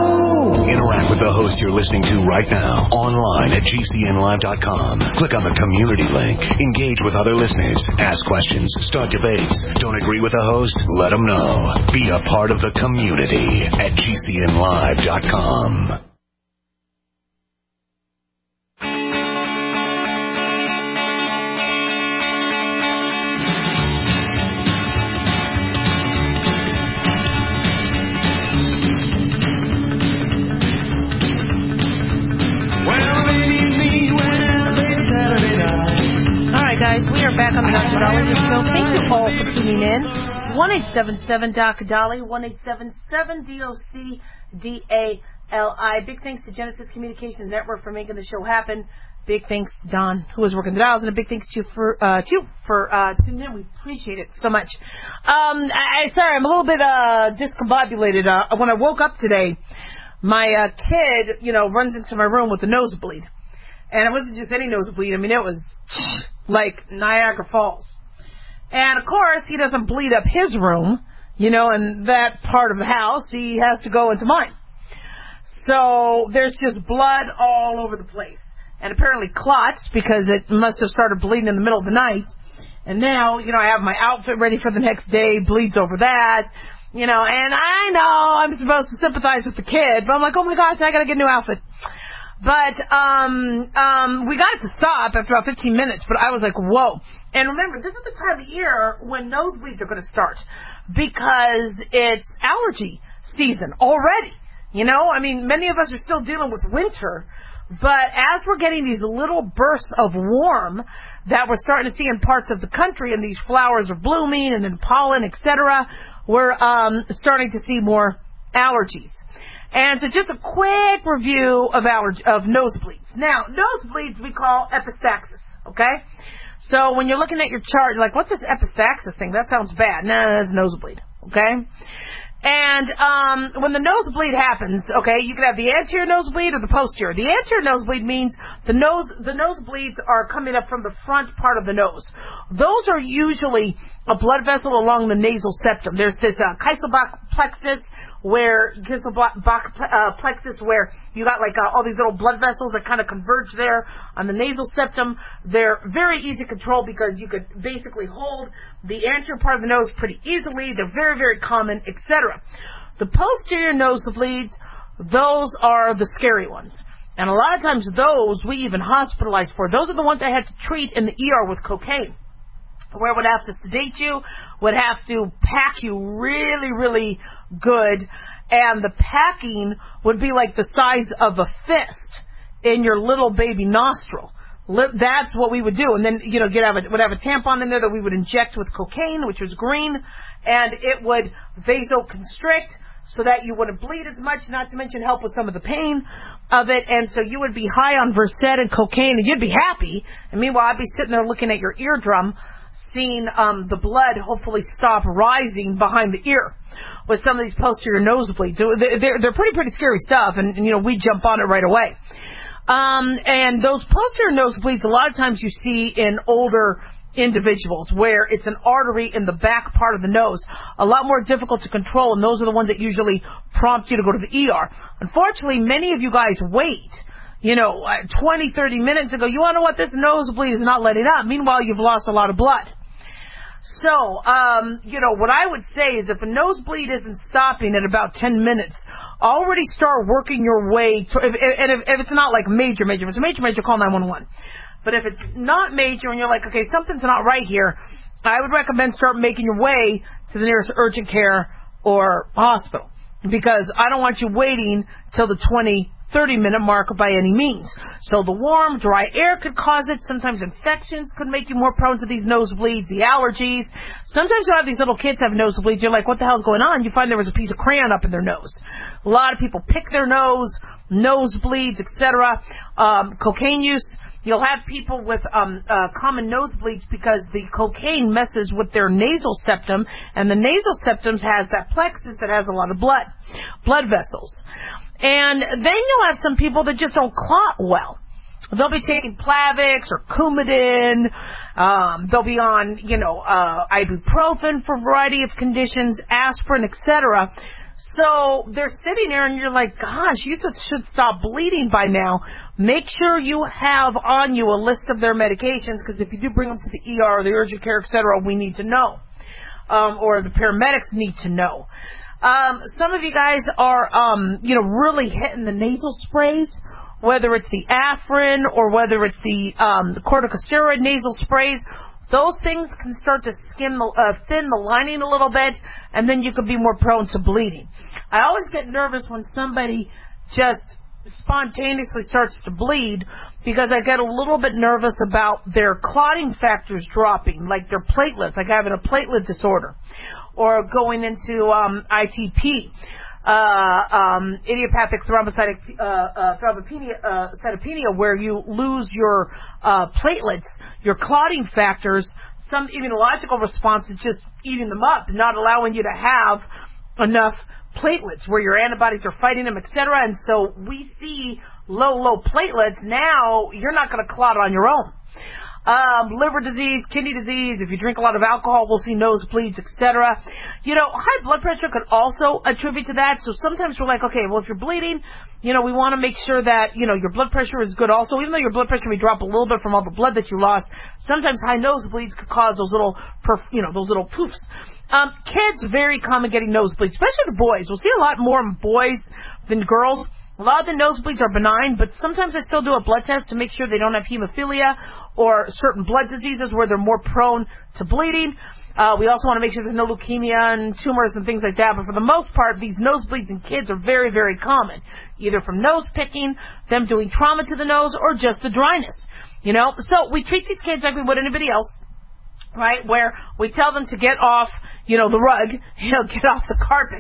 no! Interact with the host you're listening to right now, online at G C N live dot com. Click on the community link. Engage with other listeners. Ask questions. Start debates. Don't agree with the host? Let them know. Be a part of the community at G C N live dot com. Guys, we are back on the Doctor Dolly Show. Thank you all for tuning in. one eight seven seven D O C Dolly, one eight seven seven D O C D A L I. Big thanks to Genesis Communications Network for making the show happen. Big thanks, Don, who was working the dials, and a big thanks to you for uh, to you for uh, tuning in. We appreciate it so much. Um, I, sorry, I'm a little bit uh, discombobulated. Uh, when I woke up today, my uh, kid, you know, runs into my room with a nosebleed. And it wasn't just any nosebleed. I mean, it was like Niagara Falls. And, of course, he doesn't bleed up his room, you know, in that part of the house. He has to go into mine. So there's just blood all over the place. And apparently clots, because it must have started bleeding in the middle of the night. And now, you know, I have my outfit ready for the next day, bleeds over that. You know, and I know I'm supposed to sympathize with the kid, but I'm like, oh my gosh, I gotta get a new outfit. But, um, um, we got it to stop after about fifteen minutes, but I was like, whoa. And remember, this is the time of year when nosebleeds are gonna start, because it's allergy season already. You know, I mean, many of us are still dealing with winter, but as we're getting these little bursts of warm that we're starting to see in parts of the country, and these flowers are blooming, and then pollen, et cetera, we're um, starting to see more allergies. And so just a quick review of allerg- of nosebleeds. Now, nosebleeds we call epistaxis, okay? So when you're looking at your chart, you're like, what's this epistaxis thing? That sounds bad. No, that's nosebleed, okay? And um, when the nosebleed happens, okay, you can have the anterior nosebleed or the posterior. The anterior nosebleed means the nose, the nosebleeds are coming up from the front part of the nose. Those are usually a blood vessel along the nasal septum. There's this uh, Kieselbach plexus, where Kieselbach uh, plexus, where you got like uh, all these little blood vessels that kind of converge there on the nasal septum. They're very easy to control because you could basically hold the anterior part of the nose pretty easily. They're very, very common, et cetera. The posterior nosebleeds, those are the scary ones. And a lot of times those we even hospitalize for. Those are the ones I had to treat in the E R with cocaine, where would have to sedate you, would have to pack you really, really good, and the packing would be like the size of a fist in your little baby nostril. That's what we would do. And then, you know, get have a, would have a tampon in there that we would inject with cocaine, which was green, and it would vasoconstrict so that you wouldn't bleed as much, not to mention help with some of the pain of it. And so you would be high on Versed and cocaine, and you'd be happy. And meanwhile, I'd be sitting there looking at your eardrum, seeing um, the blood hopefully stop rising behind the ear with some of these posterior nosebleeds. So they're, they're pretty, pretty scary stuff, and, and, you know, we jump on it right away. Um, and those posterior nosebleeds, a lot of times you see in older individuals where it's an artery in the back part of the nose, a lot more difficult to control, and those are the ones that usually prompt you to go to the E R. Unfortunately, many of you guys wait, you know, twenty, thirty minutes ago. You want to know what? This nosebleed is not letting up. Meanwhile, you've lost a lot of blood. So, um, you know, what I would say is if a nosebleed isn't stopping at about ten minutes, already start working your way to, if, and if, if it's not like major, major, if it's a major, major, call nine one one. But if it's not major and you're like, okay, something's not right here, I would recommend start making your way to the nearest urgent care or hospital, because I don't want you waiting till the twenty, thirty minute mark by any means. So the warm, dry air could cause it. Sometimes infections could make you more prone to these nosebleeds, the allergies. Sometimes you have these little kids have nosebleeds. You're like, what the hell's going on? You find there was a piece of crayon up in their nose. A lot of people pick their nose, nosebleeds, et cetera. Um, cocaine use. You'll have people with um, uh, common nosebleeds because the cocaine messes with their nasal septum, and the nasal septum has that plexus that has a lot of blood, blood vessels. And then you'll have some people that just don't clot well. They'll be taking Plavix or Coumadin. Um, they'll be on, you know, uh, ibuprofen for a variety of conditions, aspirin, et cetera. So they're sitting there, and you're like, gosh, you should stop bleeding by now. Make sure you have on you a list of their medications, because if you do bring them to the E R or the urgent care, et cetera, we need to know, um, or the paramedics need to know. Um, some of you guys are, um, you know, really hitting the nasal sprays, whether it's the Afrin or whether it's the um, corticosteroid nasal sprays. Those things can start to skin the, uh, thin the lining a little bit, and then you could be more prone to bleeding. I always get nervous when somebody just spontaneously starts to bleed, because I get a little bit nervous about their clotting factors dropping, like their platelets, like having a platelet disorder, or going into um, I T P, uh, um, idiopathic thrombocytic uh, uh, thrombopenia, uh, cytopenia, where you lose your uh, platelets, your clotting factors. Some immunological responses just eating them up, not allowing you to have enough platelets where your antibodies are fighting them, et cetera. And so we see low, low platelets. Now you're not going to clot on your own. Um, liver disease, kidney disease, if you drink a lot of alcohol, we'll see nosebleeds, et cetera. You know, high blood pressure could also attribute to that. So sometimes we're like, okay, well, if you're bleeding, you know, we want to make sure that, you know, your blood pressure is good also. Even though your blood pressure may drop a little bit from all the blood that you lost, sometimes high nosebleeds could cause those little, perf- you know, those little poofs. Um, kids, very common getting nosebleeds, especially the boys. We'll see a lot more in boys than girls. A lot of the nosebleeds are benign, but sometimes I still do a blood test to make sure they don't have hemophilia or certain blood diseases where they're more prone to bleeding. Uh, we also want to make sure there's no leukemia and tumors and things like that. But for the most part, these nosebleeds in kids are very, very common, either from nose picking, them doing trauma to the nose, or just the dryness. You know, so we treat these kids like we would anybody else, right? Where we tell them to get off, you know, the rug, you know, get off the carpet.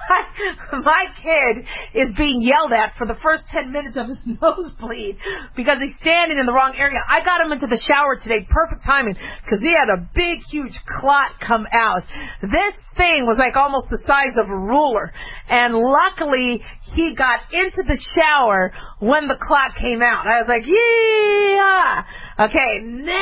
My kid is being yelled at for the first ten minutes of his nosebleed because he's standing in the wrong area. I got him into the shower today, perfect timing, because he had a big, huge clot come out. This thing was like almost the size of a ruler, and luckily he got into the shower when the clot came out. I was like, yeah. Okay,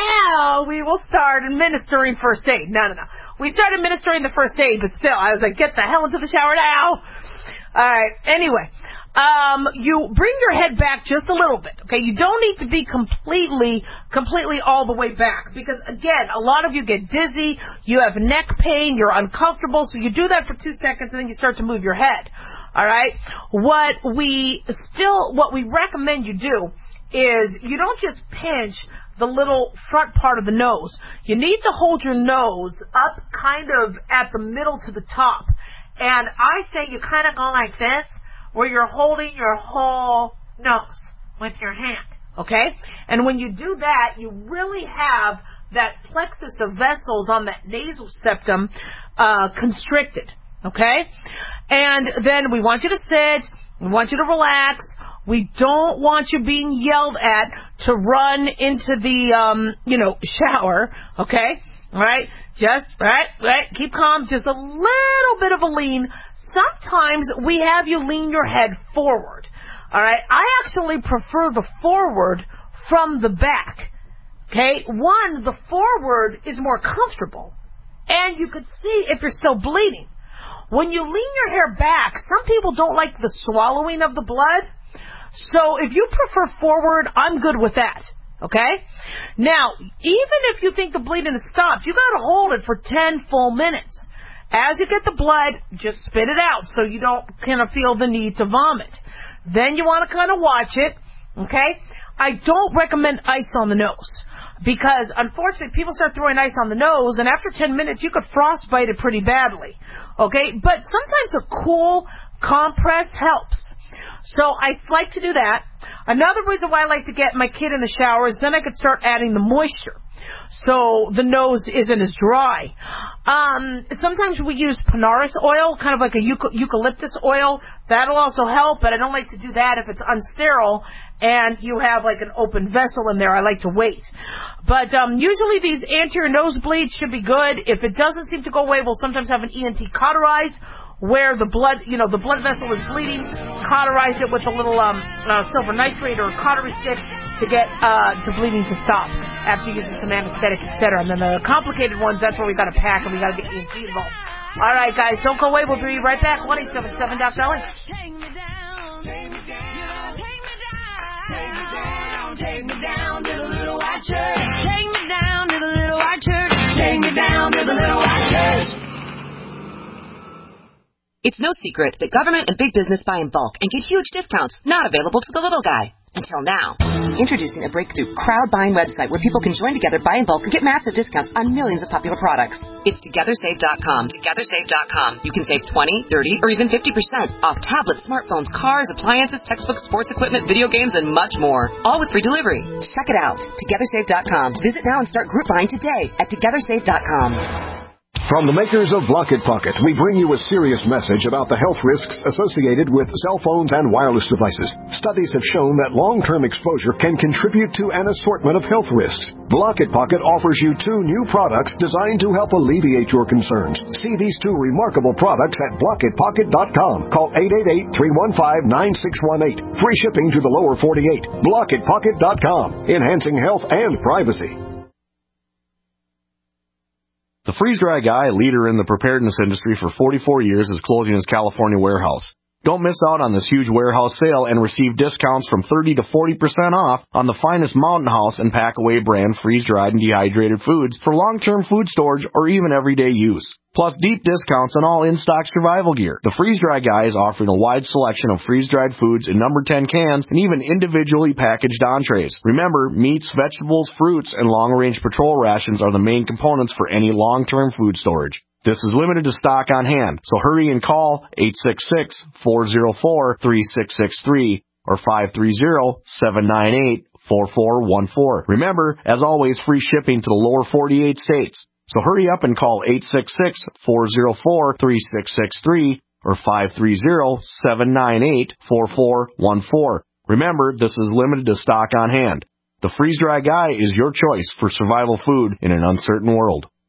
now we will start administering first aid. No, no, no. We started administering the first aid, but still, I was like, get the hell into the shower now. All right. Anyway, um, you bring your head back just a little bit, okay? You don't need to be completely, completely all the way back because, again, a lot of you get dizzy, you have neck pain, you're uncomfortable, so you do that for two seconds and then you start to move your head. All right? What we still, what we recommend you do is you don't just pinch the little front part of the nose. You need to hold your nose up kind of at the middle to the top. And I say you kind of go like this, where you're holding your whole nose with your hand, okay? And when you do that, you really have that plexus of vessels on that nasal septum uh, constricted, okay? And then we want you to sit, we want you to relax. We don't want you being yelled at to run into the, um, you know, shower, okay? All right? Just, right, right, keep calm, just a little bit of a lean. Sometimes we have you lean your head forward, all right? I actually prefer the forward from the back, okay? One, the forward is more comfortable, and you could see if you're still bleeding. When you lean your hair back, some people don't like the swallowing of the blood. So if you prefer forward, I'm good with that, okay? Now, even if you think the bleeding has stopped, you got to hold it for ten full minutes. As you get the blood, just spit it out so you don't kind of feel the need to vomit. Then you want to kind of watch it, okay? I don't recommend ice on the nose because, unfortunately, people start throwing ice on the nose, and after ten minutes, you could frostbite it pretty badly, okay? But sometimes a cool compress helps. So I like to do that. Another reason why I like to get my kid in the shower is then I could start adding the moisture so the nose isn't as dry. Um, sometimes we use Panaris oil, kind of like a euc- eucalyptus oil. That'll also help, but I don't like to do that if it's unsterile and you have like an open vessel in there. I like to wait. But um, usually these anterior nosebleeds should be good. If it doesn't seem to go away, we'll sometimes have an E N T cauterize, where the blood, you know, the blood vessel is bleeding, cauterize it with a little um, uh, silver nitrate or a cautery stick to get uh, the bleeding to stop after using some anesthetic, et cetera. And then the complicated ones, that's where we got to pack and we got to get E N T involved. All right, guys, don't go away. We'll be right back. one eight seven seven Doc Dolly. Take me down, take me down, take me down, take me down to the little white church. Take me down to the little white church. Take me down to the little white church. It's no secret that government and big business buy in bulk and get huge discounts not available to the little guy. Until now. Introducing a breakthrough crowd buying website where people can join together, buy in bulk, and get massive discounts on millions of popular products. It's Together Save dot com. Together Save dot com. You can save twenty, thirty, or even fifty percent off tablets, smartphones, cars, appliances, textbooks, sports equipment, video games, and much more. All with free delivery. Check it out. Together Save dot com. Visit now and start group buying today at Together Save dot com. From the makers of Blocket Pocket, we bring you a serious message about the health risks associated with cell phones and wireless devices. Studies have shown that long-term exposure can contribute to an assortment of health risks. Blocket Pocket offers you two new products designed to help alleviate your concerns. See these two remarkable products at blocket pocket dot com. Call eight eight eight, three one five, nine six one eight. Free shipping to the lower forty-eight. blocket pocket dot com. Enhancing health and privacy. The Freeze Dry Guy, a leader in the preparedness industry for forty-four years, is closing his California warehouse. Don't miss out on this huge warehouse sale and receive discounts from thirty to forty percent off on the finest Mountain House and Packaway brand freeze-dried and dehydrated foods for long-term food storage or even everyday use. Plus deep discounts on all in-stock survival gear. The Freeze Dry Guy is offering a wide selection of freeze-dried foods in number ten cans and even individually packaged entrees. Remember, meats, vegetables, fruits, and long-range patrol rations are the main components for any long-term food storage. This is limited to stock on hand, so hurry and call eight six six, four zero four, three six six three or five three zero, seven nine eight, four four one four. Remember, as always, free shipping to the lower forty-eight states. So hurry up and call eight six six, four zero four, three six six three or five three zero, seven nine eight, four four one four. Remember, this is limited to stock on hand. The Freeze Dry Guy is your choice for survival food in an uncertain world.